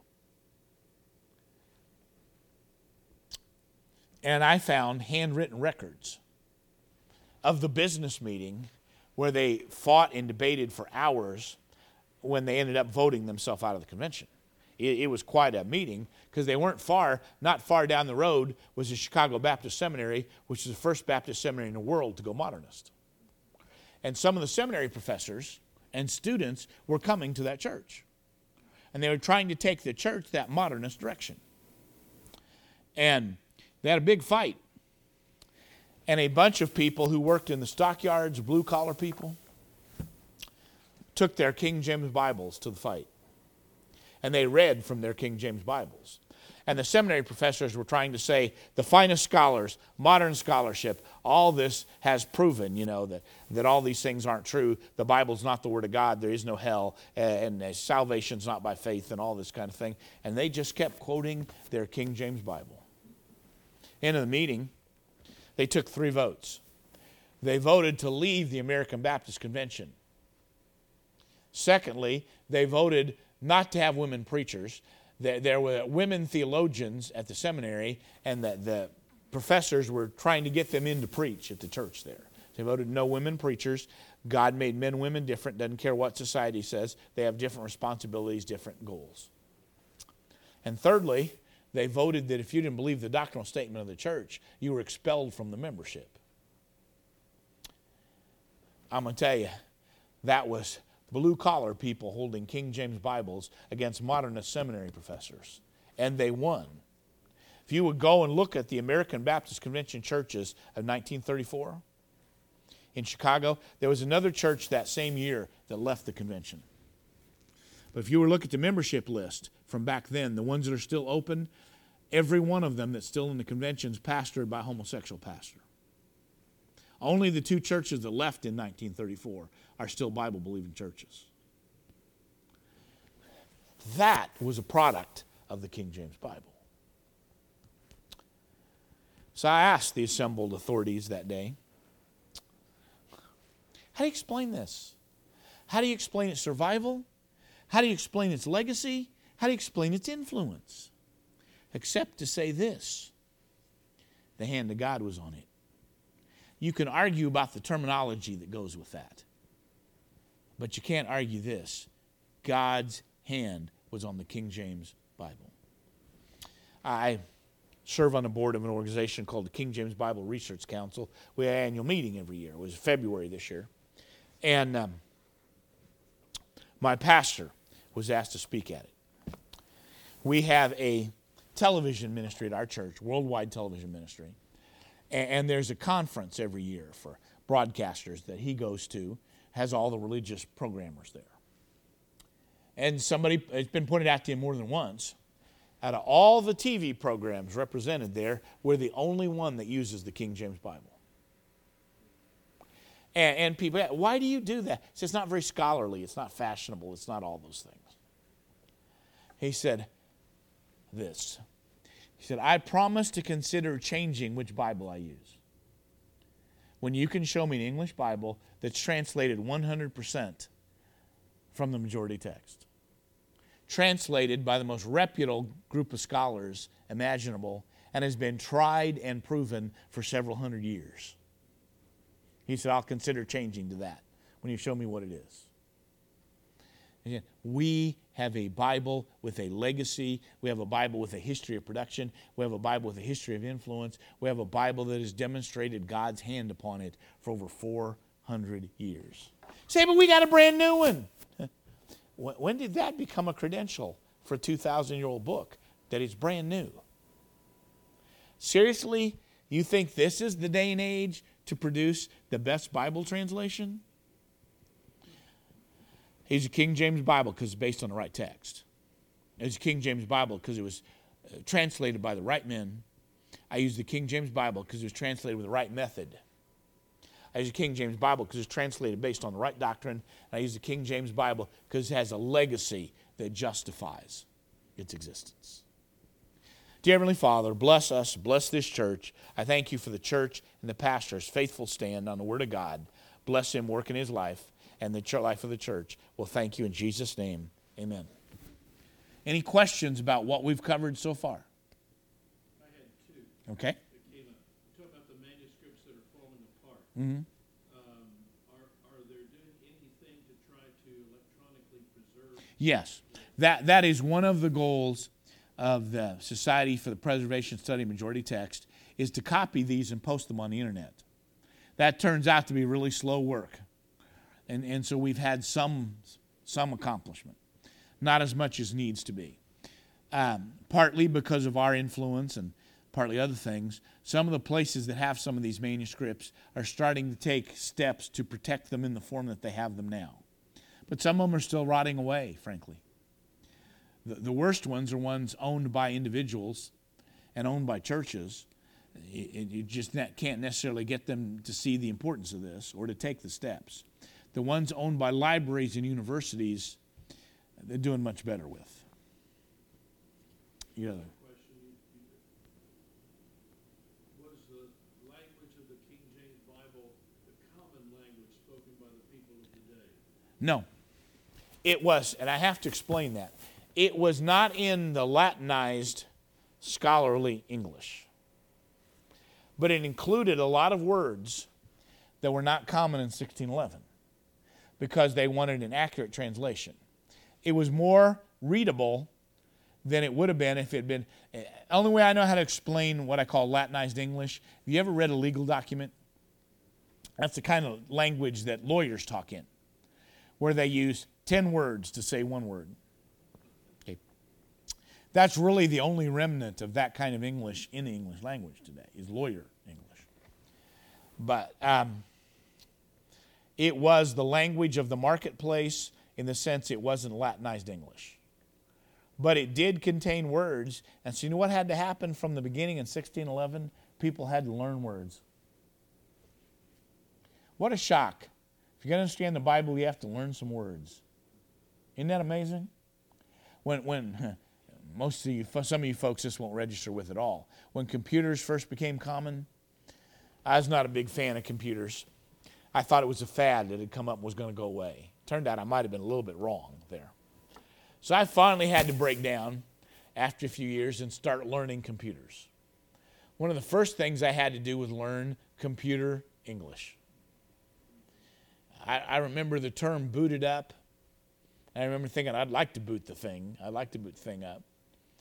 And I found handwritten records of the business meeting where they fought and debated for hours when they ended up voting themselves out of the convention. It, it was quite a meeting because they weren't far, not far down the road was the Chicago Baptist Seminary, which is the first Baptist seminary in the world to go modernist. And some of the seminary professors and students were coming to that church. And they were trying to take the church that modernist direction. And they had a big fight. And a bunch of people who worked in the stockyards, blue-collar people, took their King James Bibles to the fight. And they read from their King James Bibles. And the seminary professors were trying to say, the finest scholars, modern scholarship, all this has proven, you know, that, that all these things aren't true. The Bible's not the Word of God. There is no hell. And, and salvation's not by faith and all this kind of thing. And they just kept quoting their King James Bible. End of the meeting, they took three votes. They voted to leave the American Baptist Convention. Secondly, they voted not to have women preachers. There were women theologians at the seminary, and the, the professors were trying to get them in to preach at the church there. They voted no women preachers. God made men and women different. Doesn't care what society says. They have different responsibilities, different goals. And thirdly, they voted that if you didn't believe the doctrinal statement of the church, you were expelled from the membership. I'm going to tell you, that was blue-collar people holding King James Bibles against modernist seminary professors. And they won. If you would go and look at the American Baptist Convention churches of nineteen thirty-four in Chicago, there was another church that same year that left the convention. But if you were to look at the membership list from back then, the ones that are still open, every one of them that's still in the convention is pastored by a homosexual pastor. Only the two churches that left in nineteen thirty-four are still Bible-believing churches. That was a product of the King James Bible. So I asked the assembled authorities that day, how do you explain this? How do you explain its survival? How do you explain its legacy? How do you explain its influence? Except to say this, the hand of God was on it. You can argue about the terminology that goes with that. But you can't argue this. God's hand was on the King James Bible. I serve on the board of an organization called the King James Bible Research Council. We have an annual meeting every year. It was February this year. And um, my pastor was asked to speak at it. We have a television ministry at our church, worldwide television ministry, and, and there's a conference every year for broadcasters that he goes to, has all the religious programmers there. And somebody, it's been pointed out to him more than once, out of all the T V programs represented there, we're the only one that uses the King James Bible. And, and people, why do you do that? He said, it's not very scholarly, it's not fashionable, it's not all those things. He said this. He said, I promise to consider changing which Bible I use. When you can show me an English Bible that's translated one hundred percent from the majority text, translated by the most reputable group of scholars imaginable, and has been tried and proven for several hundred years. He said, I'll consider changing to that when you show me what it is. Again, we have a Bible with a legacy. We have a Bible with a history of production. We have a Bible with a history of influence. We have a Bible that has demonstrated God's hand upon it for over four hundred years. Say, but we got a brand new one. When did that become a credential for a two thousand year old book, that it's brand new? Seriously, you think this is the day and age to produce the best Bible translation? It's a King James Bible because it's based on the right text. It's a King James Bible because it was translated by the right men. I use the King James Bible because it was translated with the right method. I use the King James Bible because it's translated based on the right doctrine. And I use the King James Bible because it has a legacy that justifies its existence. Dear Heavenly Father, bless us, bless this church. I thank you for the church and the pastor's faithful stand on the Word of God. Bless him, work in his life, and the life of the church. Well, thank you in Jesus' name. Amen. Any questions about what we've covered so far? I had two. Okay. That came up. You talk about the manuscripts that are falling apart. Mm-hmm. Um, are, are there doing anything to try to electronically preserve? Yes. That, that is one of the goals of the Society for the Preservation and Study of Majority Text, is to copy these and post them on the internet. That turns out to be really slow work. And, and so we've had some, some accomplishment. Not as much as needs to be. Um, partly because of our influence and partly other things, some of the places that have some of these manuscripts are starting to take steps to protect them in the form that they have them now. But some of them are still rotting away, frankly. The, the worst ones are ones owned by individuals and owned by churches. You, you just not, can't necessarily get them to see the importance of this or to take the steps. The ones owned by libraries and universities, they're doing much better with. Yeah. Question. Was the language of the King James Bible the common language spoken by the people of the day? No. It was, and I have to explain that. It was not in the Latinized scholarly English. But it included a lot of words that were not common in sixteen eleven because they wanted an accurate translation. It was more readable than it would have been if it had been. The only way I know how to explain what I call Latinized English, have you ever read a legal document? That's the kind of language that lawyers talk in, where they use ten words to say one word. Okay. That's really the only remnant of that kind of English in the English language today, is lawyer English. But um, it was the language of the marketplace in the sense it wasn't Latinized English. But it did contain words. And so you know what had to happen from the beginning in sixteen eleven? People had to learn words. What a shock. If you're going to understand the Bible, you have to learn some words. Isn't that amazing? When, when most of you, some of you folks, this won't register with at all. When computers first became common, I was not a big fan of computers. I thought it was a fad that had come up and was going to go away. Turned out I might have been a little bit wrong there. So I finally had to break down after a few years and start learning computers. One of the first things I had to do was learn computer English. I, I remember the term booted up. I remember thinking, I'd like to boot the thing. I'd like to boot the thing up.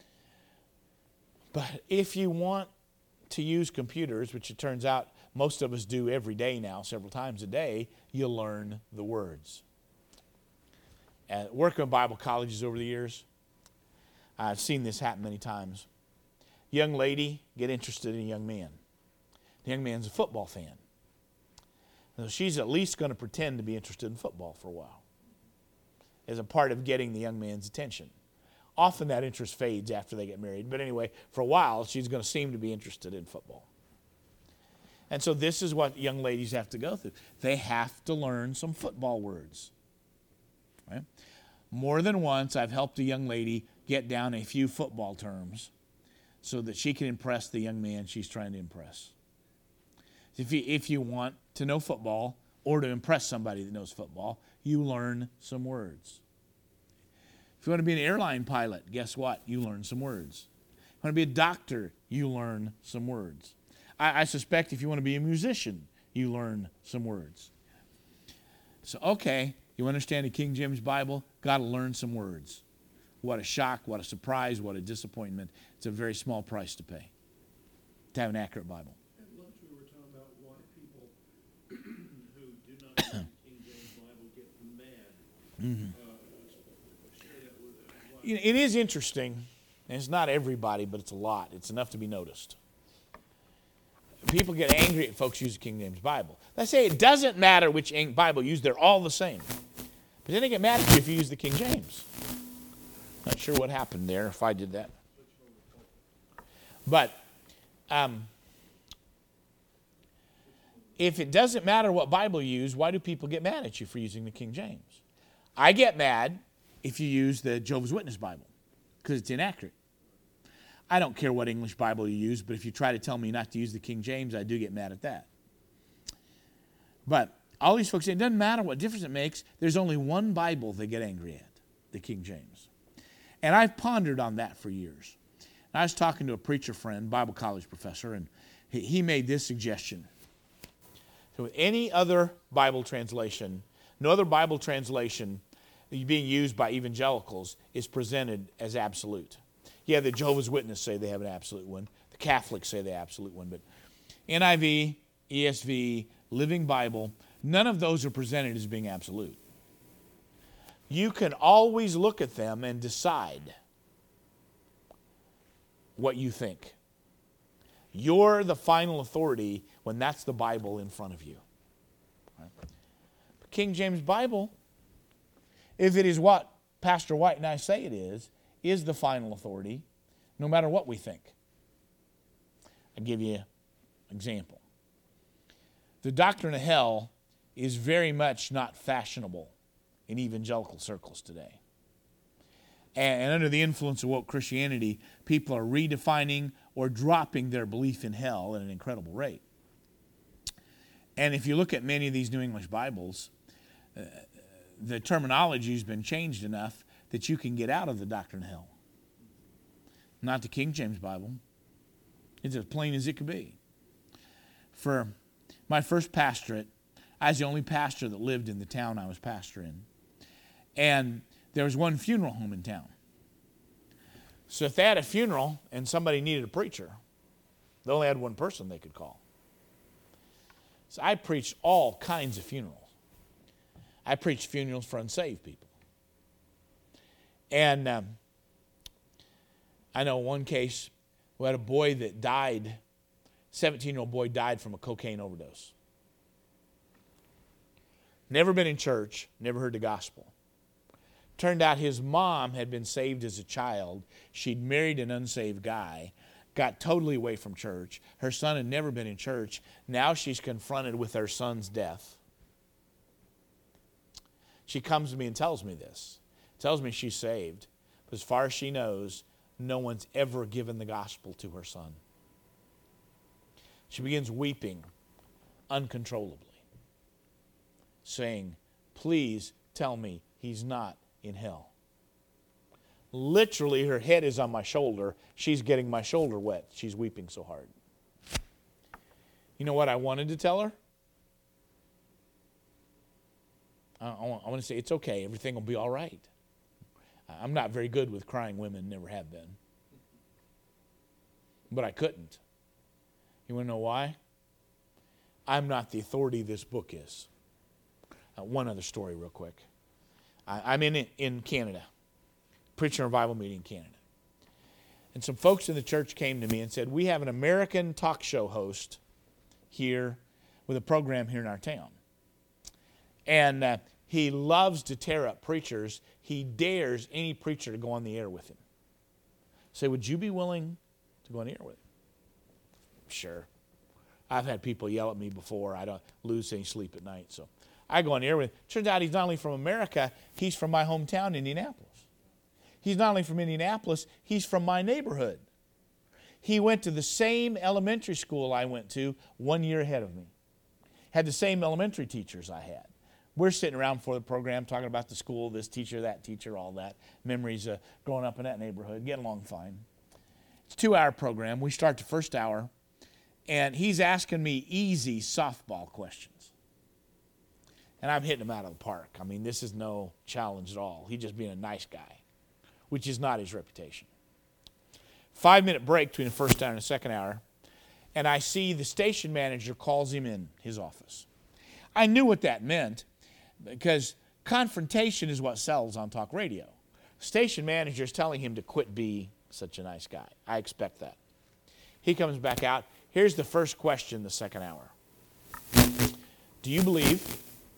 But if you want to use computers, which it turns out most of us do every day now, several times a day, you learn the words. at working with Bible colleges over the years, I've seen this happen many times. Young lady get interested in a young man. The young man's a football fan. So she's at least going to pretend to be interested in football for a while as a part of getting the young man's attention. Often that interest fades after they get married. But anyway, for a while, she's going to seem to be interested in football. And so this is what young ladies have to go through. They have to learn some football words. Right? More than once, I've helped a young lady get down a few football terms so that she can impress the young man she's trying to impress. If you, if you want to know football or to impress somebody that knows football, you learn some words. If you want to be an airline pilot, guess what? You learn some words. If you want to be a doctor, you learn some words. I, I suspect if you want to be a musician, you learn some words. So, okay, you understand the King James Bible? Got to learn some words. What a shock, what a surprise, what a disappointment. It's a very small price to pay to have an accurate Bible. At lunch we were talking about why people who do not use the King James Bible get mad. Mm-hmm. Uh, share that with us. Why? You know, it is interesting, and it's not everybody, but it's a lot. It's enough to be noticed. People get angry at folks who use the King James Bible. They say it doesn't matter which Bible you use, they're all the same. But then they get mad at you if you use the King James. Not sure what happened there if I did that. But um, if it doesn't matter what Bible you use, why do people get mad at you for using the King James? I get mad if you use the Jehovah's Witness Bible because it's inaccurate. I don't care what English Bible you use, but if you try to tell me not to use the King James, I do get mad at that. But all these folks say it doesn't matter what difference it makes. There's only one Bible they get angry at, the King James. And I've pondered on that for years. And I was talking to a preacher friend, Bible college professor, and he, he made this suggestion. So with any other Bible translation, no other Bible translation being used by evangelicals is presented as absolute. Yeah, the Jehovah's Witnesses say they have an absolute one. The Catholics say they have an absolute one. But N I V, E S V, Living Bible, none of those are presented as being absolute. You can always look at them and decide what you think. You're the final authority when that's the Bible in front of you. Right? The King James Bible, if it is what Pastor White and I say it is, is the final authority, no matter what we think. I'll give you an example. The doctrine of hell is very much not fashionable in evangelical circles today. And, and under the influence of woke Christianity, people are redefining or dropping their belief in hell at an incredible rate. And if you look at many of these New English Bibles, uh, the terminology has been changed enough that you can get out of the doctrine of hell. Not the King James Bible. It's as plain as it could be. For my first pastorate, I was the only pastor that lived in the town I was pastor in. And there was one funeral home in town. So if they had a funeral and somebody needed a preacher, they only had one person they could call. So I preached all kinds of funerals. I preached funerals for unsaved people. And um, I know one case, we had a boy that died, seventeen-year-old boy died from a cocaine overdose. Never been in church, never heard the gospel. Turned out his mom had been saved as a child. She'd married an unsaved guy, got totally away from church. Her son had never been in church. Now she's confronted with her son's death. She comes to me and tells me this. Tells me she's saved. But as far as she knows, no one's ever given the gospel to her son. She begins weeping uncontrollably, saying, "Please tell me he's not in hell." Literally, her head is on my shoulder. She's getting my shoulder wet. She's weeping so hard. You know what I wanted to tell her? I, I, want, I want to say, it's okay. Everything will be all right. I'm not very good with crying women, never have been. But I couldn't. You want to know why? I'm not the authority this book is. Uh, one other story real quick. I, I'm in in Canada, preaching a revival meeting in Canada. And some folks in the church came to me and said, we have an American talk show host here with a program here in our town. And uh, he loves to tear up preachers. He dares any preacher to go on the air with him. Say, would you be willing to go on the air with him? Sure. I've had people yell at me before. I don't lose any sleep at night. So I go on the air with him. Turns out he's not only from America, he's from my hometown, Indianapolis. He's not only from Indianapolis, he's from my neighborhood. He went to the same elementary school I went to one year ahead of me. Had the same elementary teachers I had. We're sitting around before the program talking about the school, this teacher, that teacher, all that. Memories of growing up in that neighborhood, getting along fine. It's a two-hour program. We start the first hour, and he's asking me easy softball questions. And I'm hitting him out of the park. I mean, this is no challenge at all. He's just being a nice guy, which is not his reputation. Five-minute break between the first hour and the second hour, and I see the station manager calls him in his office. I knew what that meant because confrontation is what sells on talk radio. Station manager is telling him to quit being such a nice guy. I expect that. He comes back out. Here's the first question the second hour. Do you believe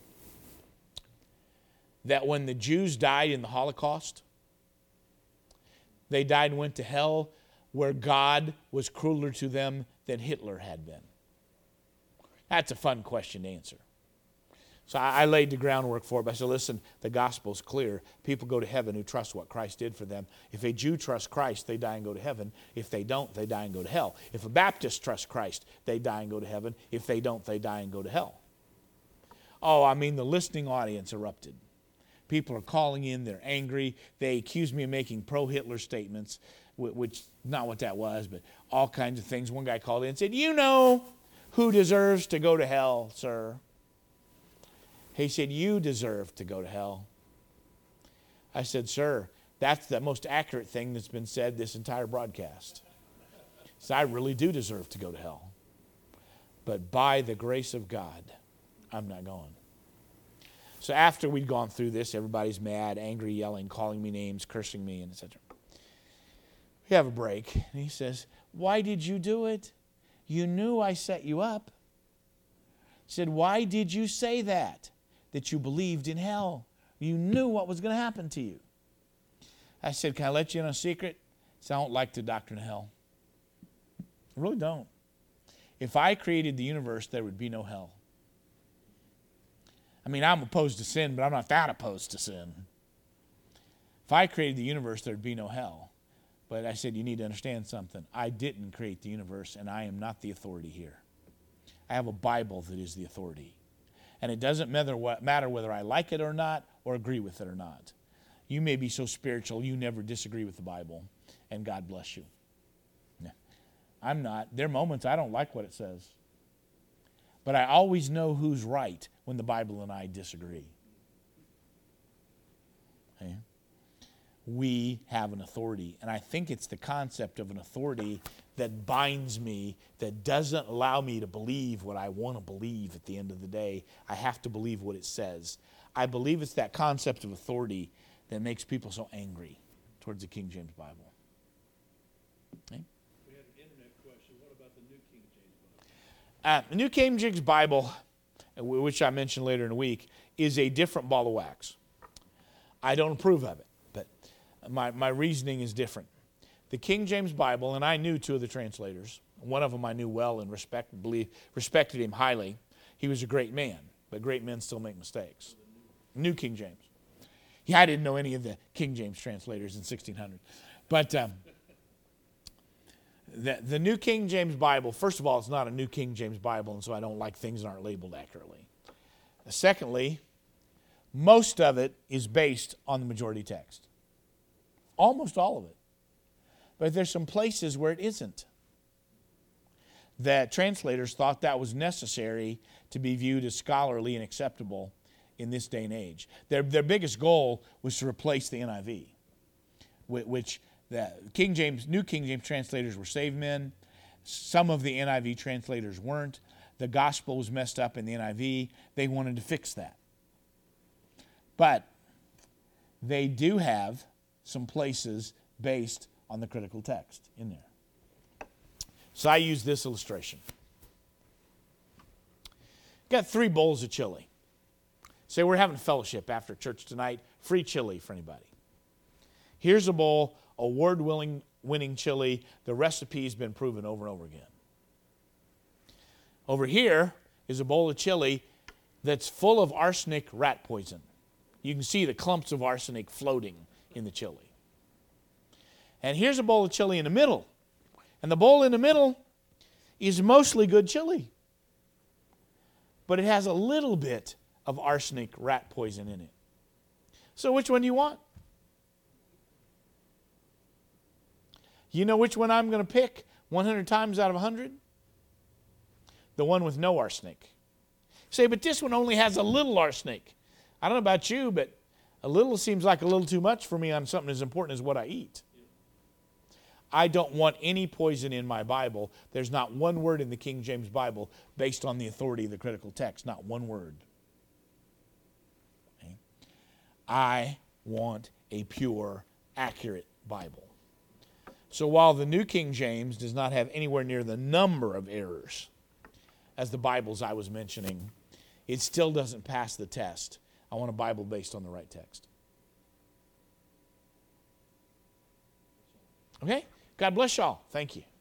that when the Jews died in the Holocaust, they died and went to hell where God was crueler to them than Hitler had been? That's a fun question to answer. So I, I laid the groundwork for it. But I said, listen, the gospel's clear. People go to heaven who trust what Christ did for them. If a Jew trusts Christ, they die and go to heaven. If they don't, they die and go to hell. If a Baptist trusts Christ, they die and go to heaven. If they don't, they die and go to hell. Oh, I mean, the listening audience erupted. People are calling in. They're angry. They accuse me of making pro-Hitler statements, which not what that was, but all kinds of things. One guy called in and said, you know who deserves to go to hell, sir? He said, you deserve to go to hell. I said, sir, that's the most accurate thing that's been said this entire broadcast. So I really do deserve to go to hell. But by the grace of God, I'm not going. So after we'd gone through this, everybody's mad, angry, yelling, calling me names, cursing me, and et cetera. We have a break, and he says, why did you do it? You knew I set you up. He said, why did you say that? That you believed in hell. You knew what was going to happen to you. I said, can I let you in on a secret? He said, I don't like the doctrine of hell. I really don't. If I created the universe, there would be no hell. I mean, I'm opposed to sin, but I'm not that opposed to sin. If I created the universe, there would be no hell. But I said, you need to understand something. I didn't create the universe, and I am not the authority here. I have a Bible that is the authority. And it doesn't matter, what, matter whether I like it or not or agree with it or not. You may be so spiritual you never disagree with the Bible, and God bless you. No, I'm not. There are moments I don't like what it says. But I always know who's right when the Bible and I disagree. Okay? We have an authority, and I think it's the concept of an authority that binds me, that doesn't allow me to believe what I want to believe at the end of the day. I have to believe what it says. I believe it's that concept of authority that makes people so angry towards the King James Bible. Okay? We had an internet question. What about the New King James Bible? Uh, the New King James Bible, which I mentioned later in the week, is a different ball of wax. I don't approve of it, but my, my reasoning is different. The King James Bible, and I knew two of the translators. One of them I knew well and respect, believe, respected him highly. He was a great man, but great men still make mistakes. New King James. Yeah, I didn't know any of the King James translators in sixteen hundred. But um, the, the New King James Bible, first of all, it's not a New King James Bible, and so I don't like things that aren't labeled accurately. Secondly, most of it is based on the majority text. Almost all of it. But there's some places where it isn't. That translators thought that was necessary to be viewed as scholarly and acceptable in this day and age. Their, their biggest goal was to replace the N I V, which the King James, New King James translators were saved men. Some of the N I V translators weren't. The gospel was messed up in the N I V. They wanted to fix that. But they do have some places based on the critical text in there. So I use this illustration. Got three bowls of chili. Say we're having fellowship after church tonight. Free chili for anybody. Here's a bowl, award-winning winning chili. The recipe's been proven over and over again. Over here is a bowl of chili that's full of arsenic rat poison. You can see the clumps of arsenic floating in the chili. And here's a bowl of chili in the middle. And the bowl in the middle is mostly good chili. But it has a little bit of arsenic rat poison in it. So which one do you want? You know which one I'm going to pick one hundred times out of one hundred? The one with no arsenic. Say, but this one only has a little arsenic. I don't know about you, but a little seems like a little too much for me on something as important as what I eat. I don't want any poison in my Bible. There's not one word in the King James Bible based on the authority of the critical text. Not one word. Okay? I want a pure, accurate Bible. So while the New King James does not have anywhere near the number of errors as the Bibles I was mentioning, it still doesn't pass the test. I want a Bible based on the right text. Okay? God bless y'all. Thank you.